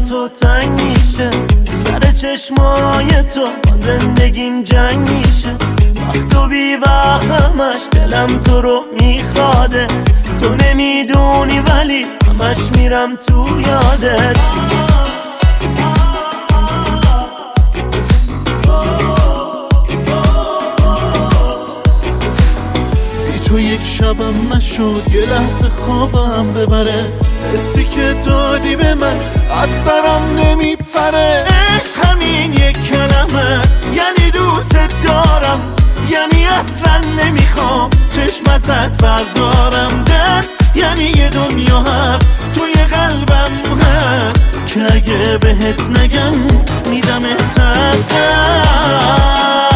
تو تنگ میشه، سر چشمای تو با زندگیم جنگ میشه. وقت و بی وقتمش دلم تو رو میخوادت، تو نمیدونی ولی همش میرم تو یادت. تو یک شبم نشد یه لحظه خوابم ببره، حسی که دادی به من از سرم نمیپره. عشق همین یک کلمه است، یعنی دوست دارم، یعنی اصلا نمیخوام چشم ازت بردارم. درد یعنی یه دنیا حرف توی قلبم هست که اگه بهت نگم میدمت از دست.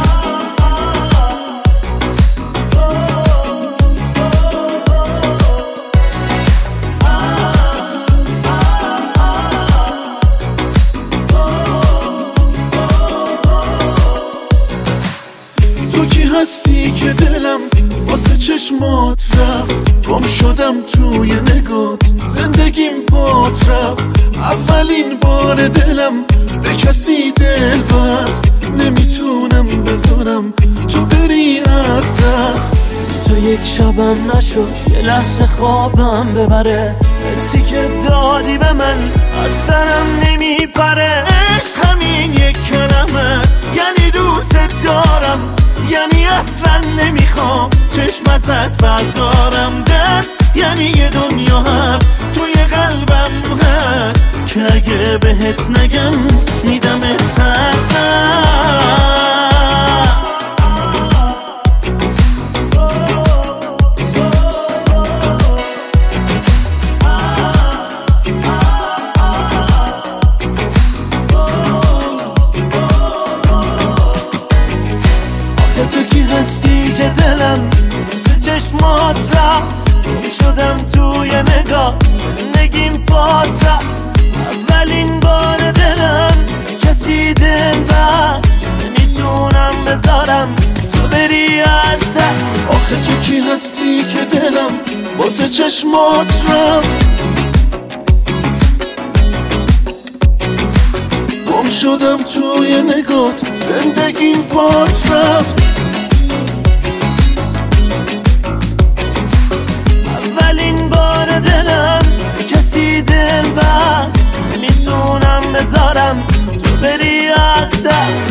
هستی که دلم واسه چشمات رفت، گم شدم توی نگات، زندگیم پات رفت. اولین بار دلم به کسی دل بست، نمیتونم بذارم تو بری از دست. تو یک شبم نشد یه لحظه خوابم ببره، حسی که دادی به من از سرم نمیپره. عشق همین یک کلمه است، یعنی دوست دارم، یعنی اصلا نمیخوام چشم ازت بردارم. درد یعنی یه دنیا حرف توی قلبم هست که اگه بهت نگم میدمت از دست. تو کی هستی که دلم مثل چشمات رفت، گم شدم توی نگاه، زندگیم پات رفت. اولین بار دلم کسی دل بست، نمیتونم بذارم تو بری از دست. آخه تو کی هستی که دلم واسه چشمات رفت، گم شدم توی نگات، زندگیم پات رفت. اولین بار دلم کسی دل بست، نمیتونم بذارم تو بری از دست.